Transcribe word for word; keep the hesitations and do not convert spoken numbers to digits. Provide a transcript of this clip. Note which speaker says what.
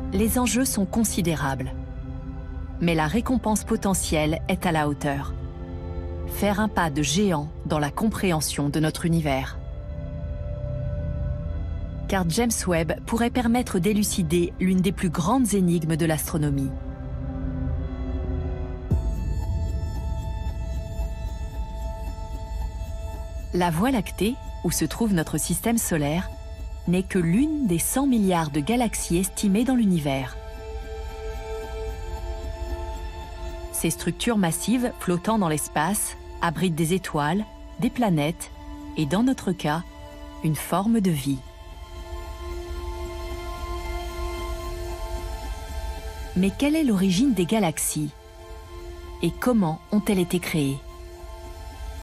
Speaker 1: Les enjeux sont considérables. Mais la récompense potentielle est à la hauteur. Faire un pas de géant dans la compréhension de notre univers. Car James Webb pourrait permettre d'élucider l'une des plus grandes énigmes de l'astronomie. La Voie lactée, où se trouve notre système solaire, n'est que l'une des cent milliards de galaxies estimées dans l'univers. Ces structures massives flottant dans l'espace abritent des étoiles, des planètes et, dans notre cas, une forme de vie. Mais quelle est l'origine des galaxies? Et comment ont-elles été créées?